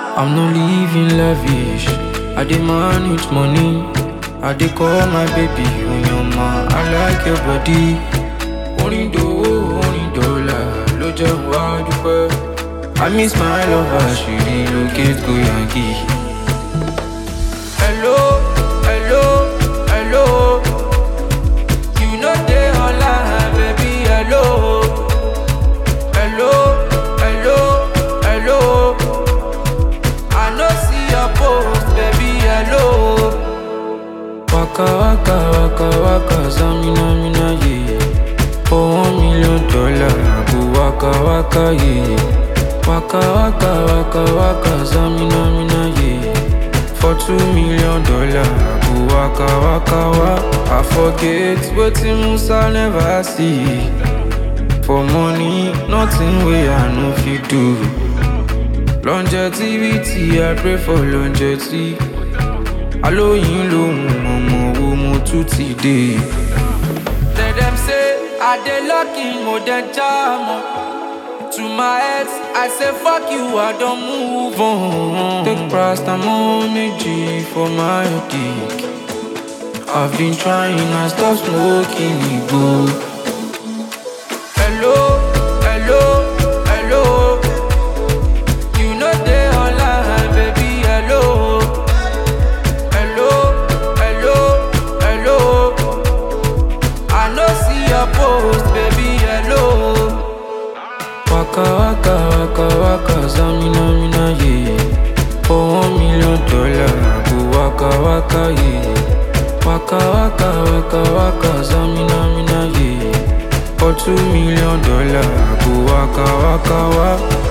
I'm not living lavish. I demand with money. I dey call my baby Onyoma. I like your body. Orin dollar, ló jẹ́ wá dúpẹ́. I miss my lover, she relocate go Yankee. Hello, hello, hello. You know they online, baby, hello. Hello, hello, hello. I no see your post, baby, hello. Waka waka waka waka, zamina mina yeah. For $1 million, I go waka waka yeah. Waka waka waka waka, zamina mina yeah. For $2 million, I go waka waka wa. I forget wetin Musa never see. For money, nothing wey I no fit do. Longevity, I pray for longevity. Alóyin lóhùn ọmọ wo mo tún ti dé. Let them say I dey lucky mo dey jam. To my ex, I say fuck you, I don't move on. Take paracetamol méjì for my dick. I've been trying, I stop smoking igbo. Hello, hello, hello. You know they online, baby, hello. Hello, hello, hello. I no see your post, baby, hello. Waka waka waka waka, zamina mina yeah. For $1 million, I go waka waka yeah. Waka waka waka waka, zamina mina yeah. For $2 million, I go waka waka wa.